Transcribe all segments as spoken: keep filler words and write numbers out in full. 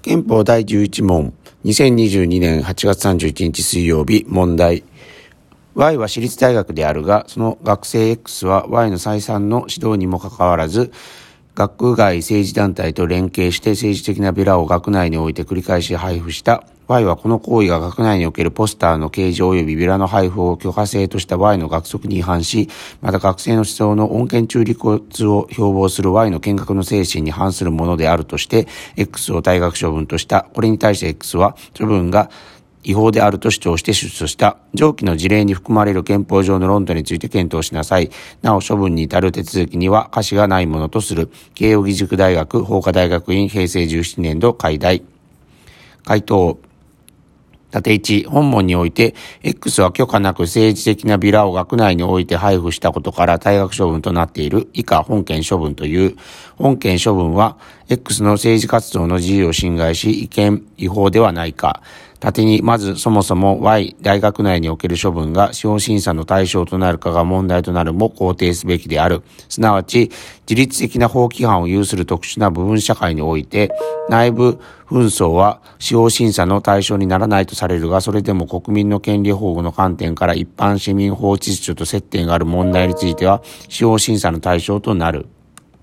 憲法だいじゅういち問、にせんにじゅうにねんはちがつさんじゅういちにち水曜日、問題。Y は私立大学であるが、その学生 X は Y の再三の指導にもかかわらず、学外政治団体と連携して政治的なビラを学内において繰り返し配布した。Y はこの行為が学内におけるポスターの掲示及びビラの配布を許可制とした Y の学則に違反し、また学生の思想の穏健中立を標榜する Y の見学の精神に反するものであるとして、X を退学処分とした。これに対して X は処分が違法であると主張して出訴した。上記の事例に含まれる憲法上の論点について検討しなさい。なお処分に至る手続きには可視がないものとする。慶應義塾大学法科大学院平成じゅうななねん度解題。回答。縦いち、本文において X は許可なく政治的なビラを学内において配布したことから退学処分となっている。以下本件処分という。本件処分は X の政治活動の自由を侵害し違憲違法ではないか。縦にまずそもそも Y 大学内における処分が司法審査の対象となるかが問題となるも肯定すべきである。すなわち自律的な法規範を有する特殊な部分社会において内部紛争は司法審査の対象にならないとされるが、それでも国民の権利保護の観点から一般市民法秩序と接点がある問題については司法審査の対象となる。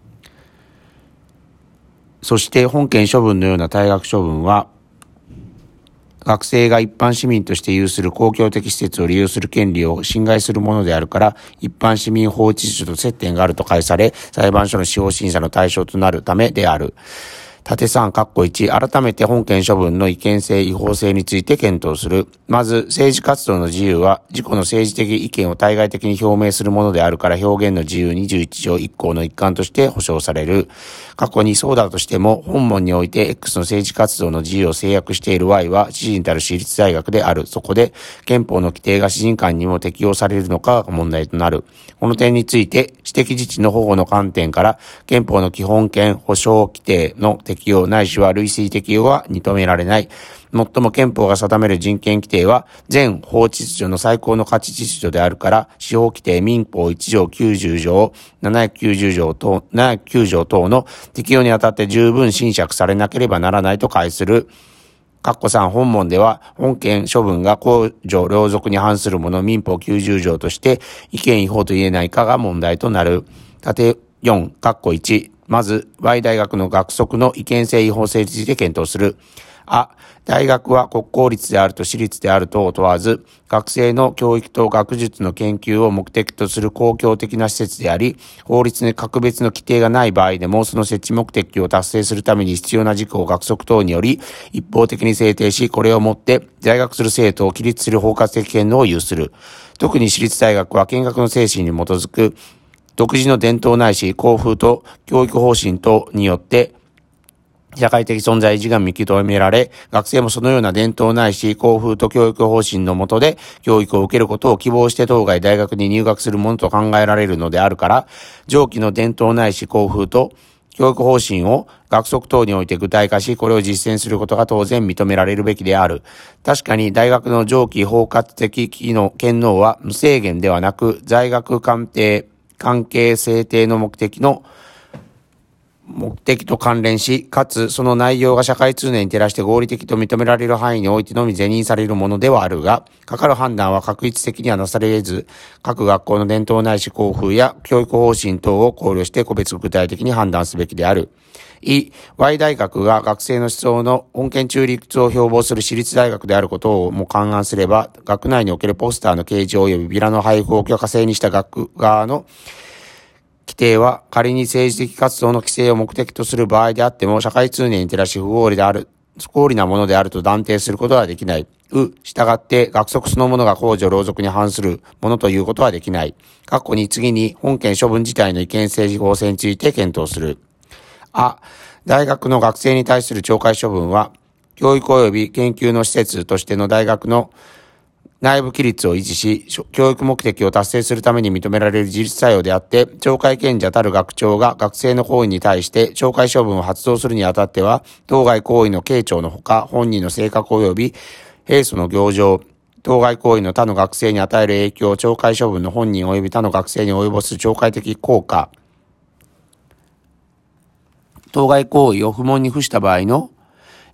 そして本件処分のような退学処分は学生が一般市民として有する公共的施設を利用する権利を侵害するものであるから、一般市民法秩序と接点があると解され、裁判所の司法審査の対象となるためである。縦さん、括弧いち、改めて本件処分の違憲性、違法性について検討する。まず、政治活動の自由は、自己の政治的意見を対外的に表明するものであるから表現の自由にじゅういち条いっ項の一環として保障される。過去にそうだとしても、本文において X の政治活動の自由を制約している Y は、知人たる私立大学である。そこで、憲法の規定が私人間にも適用されるのかが問題となる。この点について、私的自治の保護の観点から、憲法の基本権保障規定の適用ないしは類推適用は認められない。もっとも憲法が定める人権規定は全法秩序の最高の価値秩序であるから、司法規定民法いち条きゅうじゅう条ななひゃくきゅうじゅう条等ななひゃくきゅう条等の適用にあたって十分侵釈されなければならないと解する。括弧さん、本文では本件処分が公序良俗に反するもの民法きゅうじゅう条として違憲違法と言えないかが問題となる。縦よん、括弧いち、まず Y 大学の学則の違憲性違法性について検討する。あ、大学は国公立であると私立であるとを問わず、学生の教育と学術の研究を目的とする公共的な施設であり、法律に格別の規定がない場合でも、その設置目的を達成するために必要な事項を学則等により、一方的に制定し、これをもって在学する生徒を規律する包括的権能を有する。特に私立大学は見学の精神に基づく、独自の伝統ないし校風と教育方針等によって社会的存在維持が認められ、学生もそのような伝統ないし校風と教育方針の下で教育を受けることを希望して当該大学に入学するものと考えられるのであるから、上記の伝統ないし校風と教育方針を学則等において具体化し、これを実践することが当然認められるべきである。確かに大学の上記包括的機能、権能は無制限ではなく、在学鑑定関係制定の目的の目的と関連し、かつその内容が社会通念に照らして合理的と認められる範囲においてのみ是認されるものではあるが、かかる判断は確一的にはなされ得ず、各学校の伝統ないし校風や教育方針等を考慮して個別具体的に判断すべきである。い、Y 大学が学生の思想の穏健中立を標榜する私立大学であることをも勘案すれば、学内におけるポスターの掲示及びビラの配布を許可制にした学側の規定は仮に政治的活動の規制を目的とする場合であっても、社会通念に照らし不合理である、不合理なものであると断定することはできない。う、したがって学則そのものが公序良俗に反するものということはできない。括弧に次に本件処分自体の違憲性違法性について検討する。あ、大学の学生に対する懲戒処分は、教育及び研究の施設としての大学の内部規律を維持し、教育目的を達成するために認められる自律作用であって、懲戒権者たる学長が学生の行為に対して懲戒処分を発動するにあたっては、当該行為の傾聴のほか、本人の性格及び平素の行状、当該行為の他の学生に与える影響、懲戒処分の本人及び他の学生に及ぼす懲戒的効果、当該行為を不問に付した場合の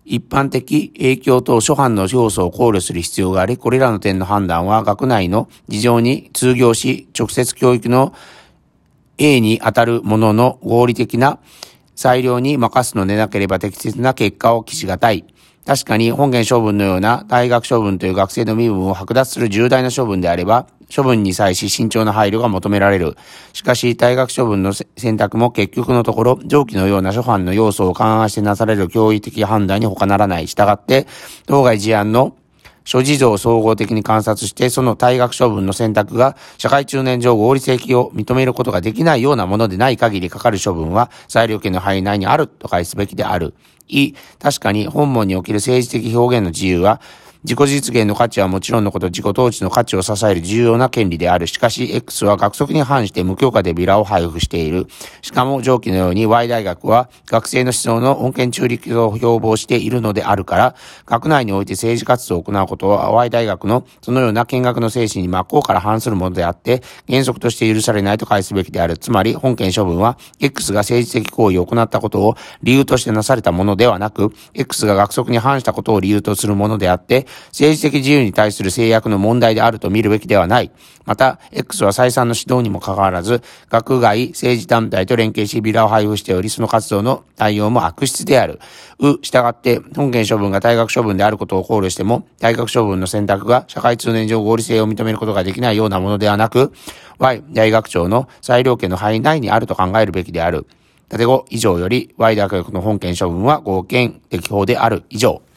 一般的影響等諸般の要素を考慮する必要があり、これらの点の判断は学内の事情に通行し、直接教育の A に当たるものの合理的な裁量に任すのでなければ適切な結果を期しがたい。確かに本件処分のような退学処分という学生の身分を剥奪する重大な処分であれば、処分に際し慎重な配慮が求められる。しかし、退学処分の選択も結局のところ、上記のような諸般の要素を勘案してなされる教育的判断に他ならない。したがって、当該事案の諸事情を総合的に観察して、その退学処分の選択が社会中年上合理性を認めることができないようなものでない限りかかる処分は裁量権の範囲内にあると解すべきである。い、確かに本文における政治的表現の自由は、自己実現の価値はもちろんのこと、自己統治の価値を支える重要な権利である。しかし、X は学則に反して無許可でビラを配布している。しかも上記のように Y 大学は学生の思想の穏健中立を標榜しているのであるから、学内において政治活動を行うことは Y 大学のそのような見学の精神に真っ向から反するものであって、原則として許されないと解すべきである。つまり、本件処分は X が政治的行為を行ったことを理由としてなされたものではなく、X が学則に反したことを理由とするものであって、政治的自由に対する制約の問題であると見るべきではない。また、X は再三の指導にもかかわらず、学外政治団体と連携しビラを配布しており、その活動の対応も悪質である。う、したがって、本件処分が退学処分であることを考慮しても、退学処分の選択が社会通念上合理性を認めることができないようなものではなく、Y 大学長の裁量権の範囲内にあると考えるべきである。縦ご以上より Y 大学の本件処分は合憲適法である。以上。